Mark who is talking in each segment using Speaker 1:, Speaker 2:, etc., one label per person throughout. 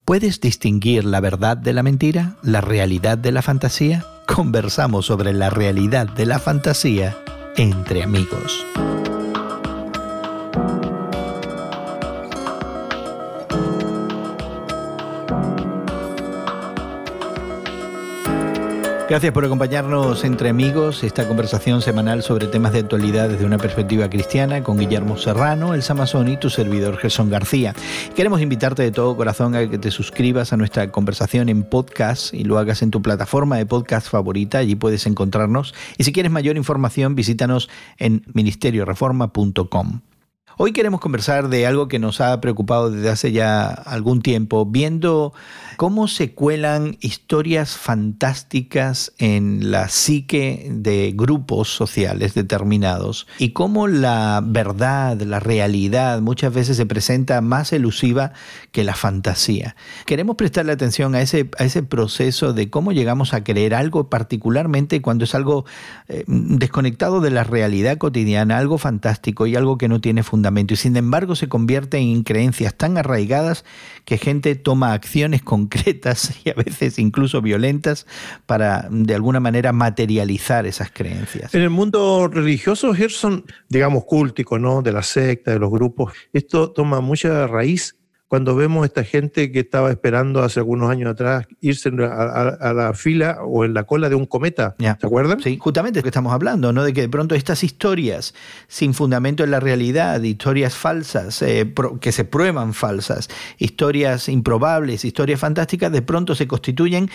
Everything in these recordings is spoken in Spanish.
Speaker 1: ¿Puedes distinguir la verdad de la mentira? ¿La realidad de la fantasía? Conversamos sobre la realidad de la fantasía entre amigos. Gracias por acompañarnos entre amigos, esta conversación semanal sobre temas de actualidad desde una perspectiva cristiana con Guillermo Serrano, Elsa Mazzoni y tu servidor Gerson García. Queremos invitarte de todo corazón a que te suscribas a nuestra conversación en podcast y lo hagas en tu plataforma de podcast favorita, allí puedes encontrarnos. Y si quieres mayor información, visítanos en ministerioreforma.com. Hoy queremos conversar de algo que nos ha preocupado desde hace ya algún tiempo, viendo cómo se cuelan historias fantásticas en la psique de grupos sociales determinados y cómo la verdad, la realidad muchas veces se presenta más elusiva que la fantasía. Queremos prestarle atención a ese proceso de cómo llegamos a creer algo, particularmente cuando es algo desconectado de la realidad cotidiana, algo fantástico y algo que no tiene fundamento. Y sin embargo se convierte en creencias tan arraigadas que gente toma acciones concretas y a veces incluso violentas para de alguna manera materializar esas creencias.
Speaker 2: En el mundo religioso, Gerson, digamos cúltico, ¿no? De la secta, de los grupos, esto toma mucha raíz cuando vemos esta gente que estaba esperando hace algunos años atrás irse a la fila o en la cola de un cometa.
Speaker 1: Ya.
Speaker 2: ¿Se acuerdan?
Speaker 1: Sí, justamente es que estamos hablando, ¿no? De que de pronto estas historias sin fundamento en la realidad, historias falsas, que se prueban falsas, historias improbables, historias fantásticas, de pronto se constituyen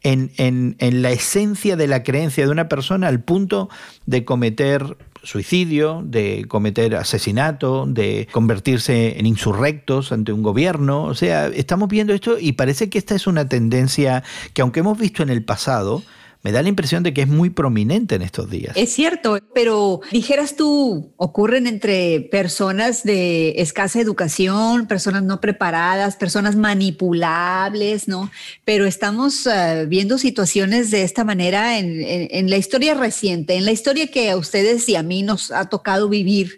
Speaker 1: en la esencia de la creencia de una persona al punto de cometer suicidio, de cometer asesinato, de convertirse en insurrectos ante un gobierno. O sea, estamos viendo esto y parece que esta es una tendencia que, aunque hemos visto en el pasado, me da la impresión de que es muy prominente en estos días.
Speaker 3: Es cierto, pero dijeras tú, ocurren entre personas de escasa educación, personas no preparadas, personas manipulables, ¿no? Pero estamos viendo situaciones de esta manera en la historia reciente, en la historia que a ustedes y a mí nos ha tocado vivir,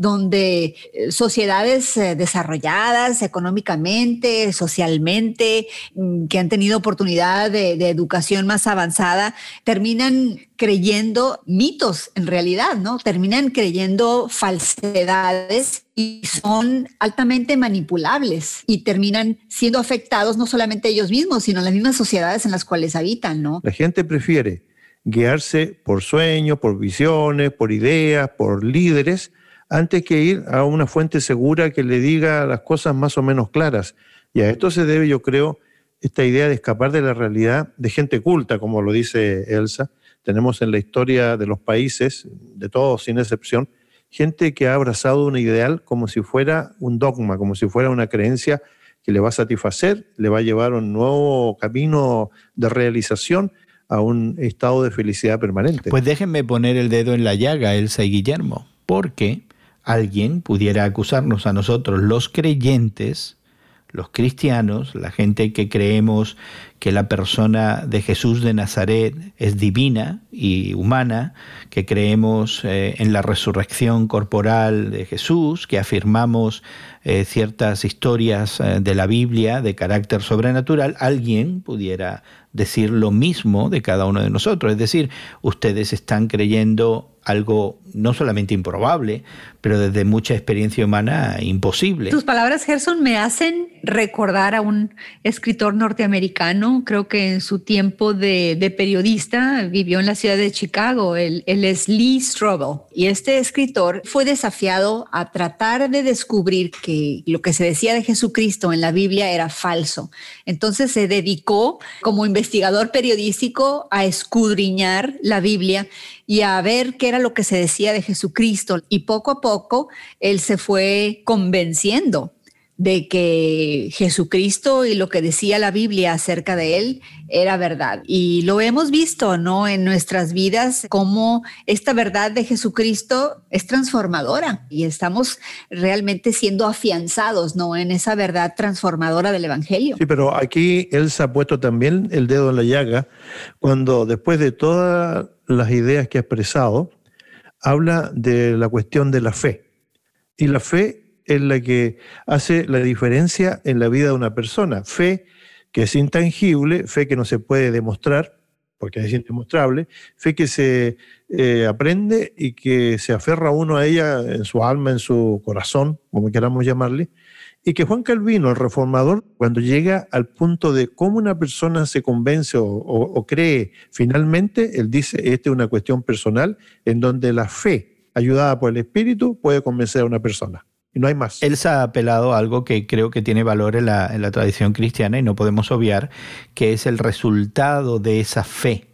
Speaker 3: donde sociedades desarrolladas económicamente, socialmente, que han tenido oportunidad de educación más avanzada, terminan creyendo mitos en realidad, ¿no? Terminan creyendo falsedades y son altamente manipulables y terminan siendo afectados no solamente ellos mismos, sino las mismas sociedades en las cuales habitan, ¿no?
Speaker 2: La gente prefiere guiarse por sueños, por visiones, por ideas, por líderes, antes que ir a una fuente segura que le diga las cosas más o menos claras. Y a esto se debe, yo creo, esta idea de escapar de la realidad de gente culta, como lo dice Elsa. Tenemos en la historia de los países, de todos sin excepción, gente que ha abrazado un ideal como si fuera un dogma, como si fuera una creencia que le va a satisfacer, le va a llevar a un nuevo camino de realización, a un estado de felicidad permanente.
Speaker 1: Pues déjenme poner el dedo en la llaga, Elsa y Guillermo, porque alguien pudiera acusarnos a nosotros, los creyentes, los cristianos, la gente que creemos que la persona de Jesús de Nazaret es divina y humana, que creemos en la resurrección corporal de Jesús, que afirmamos ciertas historias de la Biblia de carácter sobrenatural, alguien pudiera decir lo mismo de cada uno de nosotros. Es decir, ustedes están creyendo algo no solamente improbable, pero desde mucha experiencia humana imposible.
Speaker 3: Tus palabras, Gerson, me hacen recordar a un escritor norteamericano, creo que en su tiempo de periodista vivió en la ciudad de Chicago, él es Lee Strobel, y este escritor fue desafiado a tratar de descubrir que lo que se decía de Jesucristo en la Biblia era falso. Entonces se dedicó como investigador periodístico a escudriñar la Biblia y a ver qué era lo que se decía de Jesucristo. Y poco a poco él se fue convenciendo de que Jesucristo y lo que decía la Biblia acerca de él era verdad. Y lo hemos visto, ¿no? En nuestras vidas, cómo esta verdad de Jesucristo es transformadora y estamos realmente siendo afianzados, ¿no? En esa verdad transformadora del Evangelio.
Speaker 2: Sí, pero aquí él se ha puesto también el dedo en la llaga cuando, después de todas las ideas que ha expresado, habla de la cuestión de la fe. Y la fe es la que hace la diferencia en la vida de una persona. Fe que es intangible, fe que no se puede demostrar, porque es indemostrable, fe que se aprende y que se aferra uno a ella en su alma, en su corazón, como queramos llamarle, y que Juan Calvino, el reformador, cuando llega al punto de cómo una persona se convence o cree finalmente, él dice, esta es una cuestión personal en donde la fe, ayudada por el Espíritu, puede convencer a una persona. Y no hay más.
Speaker 1: Él se ha apelado a algo que creo que tiene valor en la tradición cristiana y no podemos obviar, que es el resultado de esa fe,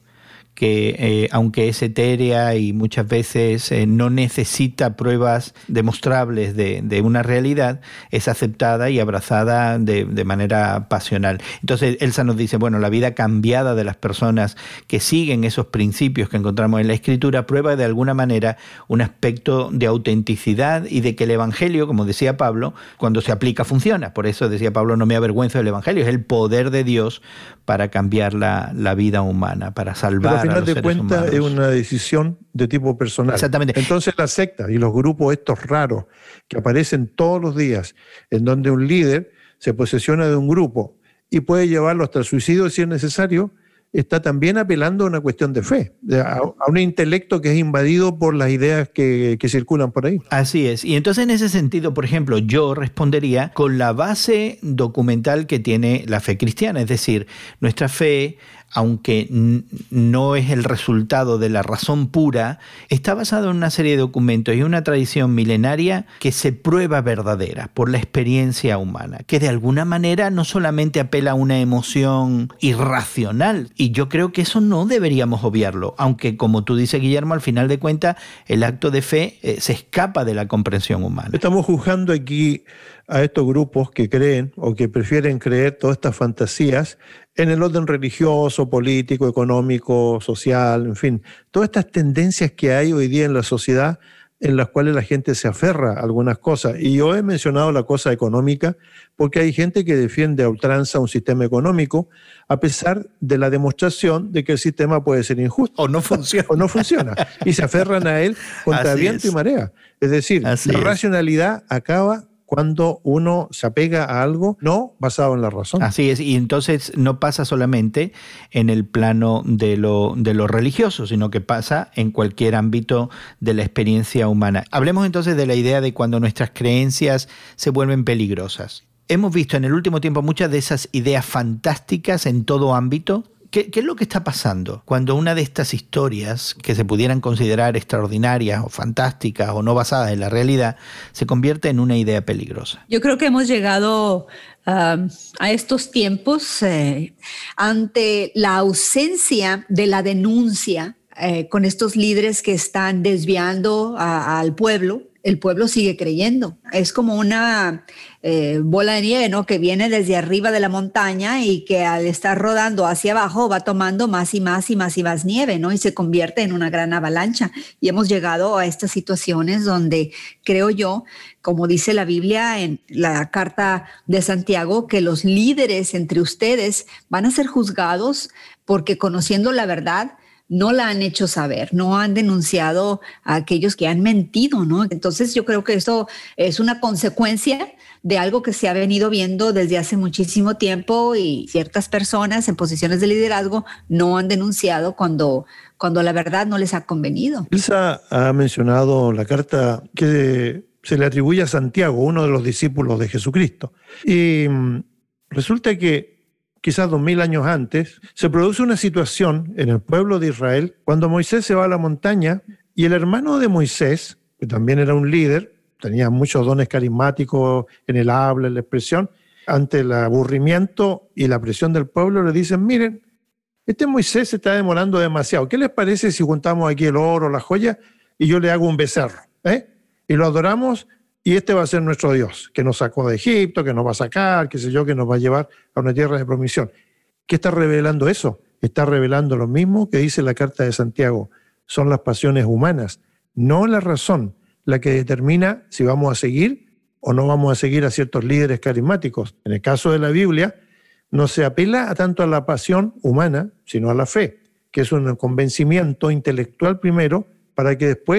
Speaker 1: que aunque es etérea y muchas veces no necesita pruebas demostrables de una realidad, es aceptada y abrazada de manera pasional. Entonces Elsa nos dice, bueno, la vida cambiada de las personas que siguen esos principios que encontramos en la Escritura prueba de alguna manera un aspecto de autenticidad y de que el Evangelio, como decía Pablo, cuando se aplica funciona. Por eso decía Pablo, no me avergüenzo del Evangelio, es el poder de Dios para cambiar la vida humana, para salvar.
Speaker 2: Al final de cuentas es una decisión de tipo personal.
Speaker 1: Exactamente.
Speaker 2: Entonces las sectas y los grupos estos raros que aparecen todos los días, en donde un líder se posesiona de un grupo y puede llevarlo hasta el suicidio si es necesario, está también apelando a una cuestión de fe, a un intelecto que es invadido por las ideas que circulan por ahí.
Speaker 1: Así es. Y entonces en ese sentido, por ejemplo, yo respondería con la base documental que tiene la fe cristiana, es decir, nuestra fe, aunque no es el resultado de la razón pura, está basado en una serie de documentos y una tradición milenaria que se prueba verdadera por la experiencia humana, que de alguna manera no solamente apela a una emoción irracional, y yo creo que eso no deberíamos obviarlo, aunque como tú dices, Guillermo, al final de cuentas el acto de fe se escapa de la comprensión humana.
Speaker 2: Estamos juzgando aquí a estos grupos que creen o que prefieren creer todas estas fantasías en el orden religioso, político, económico, social, en fin, todas estas tendencias que hay hoy día en la sociedad en las cuales la gente se aferra a algunas cosas. Y yo he mencionado la cosa económica porque hay gente que defiende a ultranza un sistema económico a pesar de la demostración de que el sistema puede ser injusto.
Speaker 1: O no funciona.
Speaker 2: O no funciona. Y se aferran a él contra viento y marea. Es decir, la racionalidad acaba cuando uno se apega a algo no basado en la razón.
Speaker 1: Así es, y entonces no pasa solamente en el plano de lo religioso, sino que pasa en cualquier ámbito de la experiencia humana. Hablemos entonces de la idea de cuando nuestras creencias se vuelven peligrosas. Hemos visto en el último tiempo muchas de esas ideas fantásticas en todo ámbito. ¿Qué es lo que está pasando cuando una de estas historias, que se pudieran considerar extraordinarias o fantásticas o no basadas en la realidad, se convierte en una idea peligrosa?
Speaker 3: Yo creo que hemos llegado a estos tiempos ante la ausencia de la denuncia con estos líderes que están desviando al pueblo. El pueblo sigue creyendo. Es como una bola de nieve, ¿no? Que viene desde arriba de la montaña y que al estar rodando hacia abajo va tomando más y más y más y más nieve, ¿no? Y se convierte en una gran avalancha. Y hemos llegado a estas situaciones donde creo yo, como dice la Biblia en la carta de Santiago, que los líderes entre ustedes van a ser juzgados porque conociendo la verdad, no la han hecho saber, no han denunciado a aquellos que han mentido, ¿no? Entonces yo creo que esto es una consecuencia de algo que se ha venido viendo desde hace muchísimo tiempo y ciertas personas en posiciones de liderazgo no han denunciado cuando la verdad no les ha convenido.
Speaker 2: Elsa ha mencionado la carta que se le atribuye a Santiago, uno de los discípulos de Jesucristo. Y resulta que quizás 2000 años antes, se produce una situación en el pueblo de Israel cuando Moisés se va a la montaña y el hermano de Moisés, que también era un líder, tenía muchos dones carismáticos en el habla, en la expresión, ante el aburrimiento y la presión del pueblo le dicen, miren, este Moisés se está demorando demasiado, ¿qué les parece si juntamos aquí el oro, la joya y yo le hago un becerro? Y lo adoramos y este va a ser nuestro Dios, que nos sacó de Egipto, que nos va a sacar, qué sé yo, que nos va a llevar a una tierra de promisión. ¿Qué está revelando eso? Está revelando lo mismo que dice la carta de Santiago. Son las pasiones humanas, no la razón, la que determina si vamos a seguir o no vamos a seguir a ciertos líderes carismáticos. En el caso de la Biblia, no se apela tanto a la pasión humana, sino a la fe, que es un convencimiento intelectual primero, para que después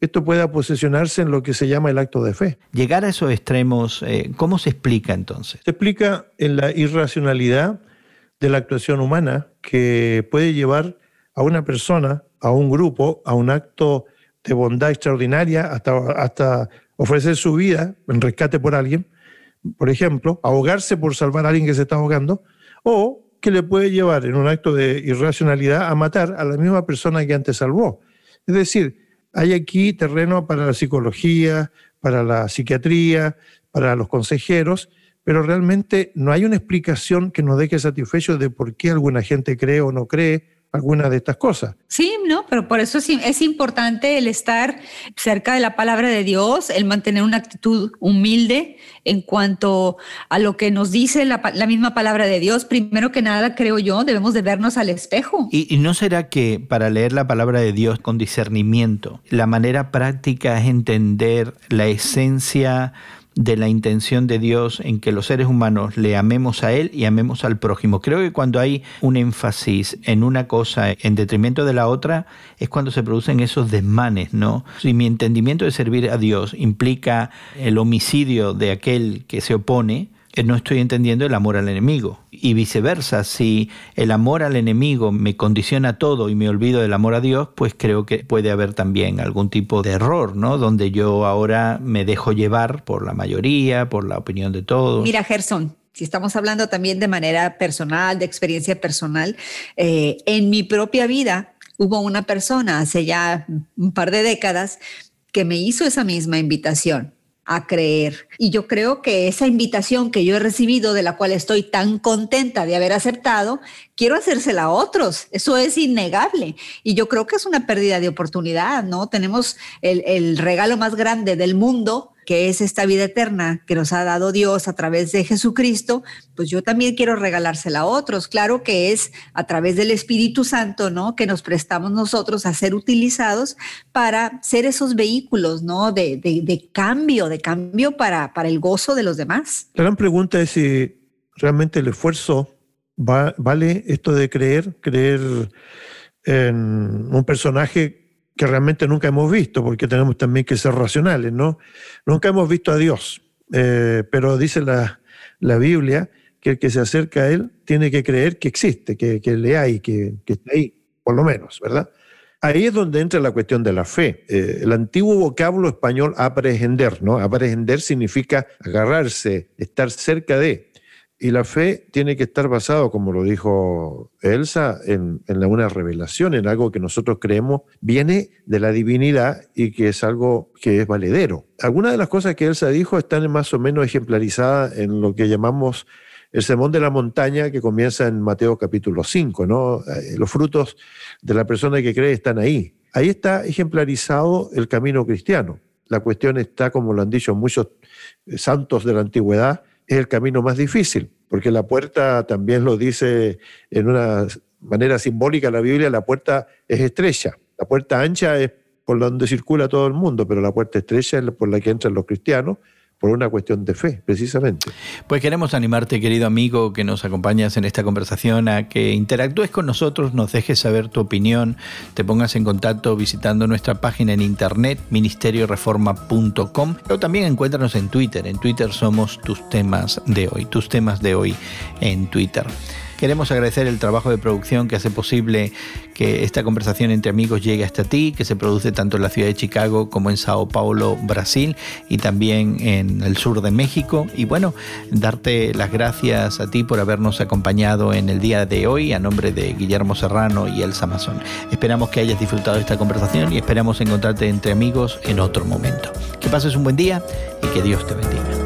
Speaker 2: esto pueda posesionarse en lo que se llama el acto de fe.
Speaker 1: Llegar a esos extremos, ¿cómo se explica entonces?
Speaker 2: Se explica en la irracionalidad de la actuación humana que puede llevar a una persona, a un grupo, a un acto de bondad extraordinaria, hasta ofrecer su vida en rescate por alguien, por ejemplo, ahogarse por salvar a alguien que se está ahogando, o que le puede llevar en un acto de irracionalidad a matar a la misma persona que antes salvó. Es decir, hay aquí terreno para la psicología, para la psiquiatría, para los consejeros, pero realmente no hay una explicación que nos deje satisfechos de por qué alguna gente cree o no cree algunas de estas cosas.
Speaker 3: Sí, no, pero por eso es importante el estar cerca de la palabra de Dios, el mantener una actitud humilde en cuanto a lo que nos dice la misma palabra de Dios. Primero que nada, creo yo, debemos de vernos al espejo.
Speaker 1: ¿Y no será que para leer la palabra de Dios con discernimiento, la manera práctica es entender la esencia de la intención de Dios en que los seres humanos le amemos a Él y amemos al prójimo? Creo que cuando hay un énfasis en una cosa en detrimento de la otra, es cuando se producen esos desmanes, ¿no? Si mi entendimiento de servir a Dios implica el homicidio de aquel que se opone, no estoy entendiendo el amor al enemigo. Y viceversa, si el amor al enemigo me condiciona todo y me olvido del amor a Dios, pues creo que puede haber también algún tipo de error, ¿no? Donde yo ahora me dejo llevar por la mayoría, por la opinión de todos.
Speaker 3: Mira, Gerson, si estamos hablando también de manera personal, de experiencia personal, en mi propia vida hubo una persona hace ya un par de décadas que me hizo esa misma invitación a creer. Y yo creo que esa invitación que yo he recibido, de la cual estoy tan contenta de haber aceptado, quiero hacérsela a otros. Eso es innegable. Y yo creo que es una pérdida de oportunidad, ¿no? Tenemos el regalo más grande del mundo, que es esta vida eterna que nos ha dado Dios a través de Jesucristo. Pues yo también quiero regalársela a otros. Claro que es a través del Espíritu Santo, ¿no?, que nos prestamos nosotros a ser utilizados para ser esos vehículos, ¿no?, de cambio para el gozo de los demás.
Speaker 2: La gran pregunta es si realmente el esfuerzo vale esto de creer en un personaje que realmente nunca hemos visto, porque tenemos también que ser racionales, ¿no? Nunca hemos visto a Dios, pero dice la Biblia que el que se acerca a Él tiene que creer que existe, que le hay, que está ahí, por lo menos, ¿verdad? Ahí es donde entra la cuestión de la fe. El antiguo vocablo español aprehender, ¿no? Aprehender significa agarrarse, estar cerca de. Y la fe tiene que estar basado, como lo dijo Elsa, en una revelación, en algo que nosotros creemos viene de la divinidad y que es algo que es valedero. Algunas de las cosas que Elsa dijo están más o menos ejemplarizadas en lo que llamamos el Sermón de la Montaña, que comienza en Mateo capítulo 5, ¿no? Los frutos de la persona que cree están ahí. Ahí está ejemplarizado el camino cristiano. La cuestión está, como lo han dicho muchos santos de la antigüedad, es el camino más difícil, porque la puerta, también lo dice en una manera simbólica la Biblia, la puerta es estrecha. La puerta ancha es por donde circula todo el mundo, pero la puerta estrecha es por la que entran los cristianos, por una cuestión de fe, precisamente.
Speaker 1: Pues queremos animarte, querido amigo, que nos acompañas en esta conversación, a que interactúes con nosotros, nos dejes saber tu opinión, te pongas en contacto visitando nuestra página en internet, ministerioreforma.com, pero también encuéntranos en Twitter. En Twitter somos tus temas de hoy en Twitter. Queremos agradecer el trabajo de producción que hace posible que esta conversación entre amigos llegue hasta ti, que se produce tanto en la ciudad de Chicago como en Sao Paulo, Brasil, y también en el sur de México. Y bueno, darte las gracias a ti por habernos acompañado en el día de hoy, a nombre de Guillermo Serrano y Elsa Masón. Esperamos que hayas disfrutado de esta conversación y esperamos encontrarte entre amigos en otro momento. Que pases un buen día y que Dios te bendiga.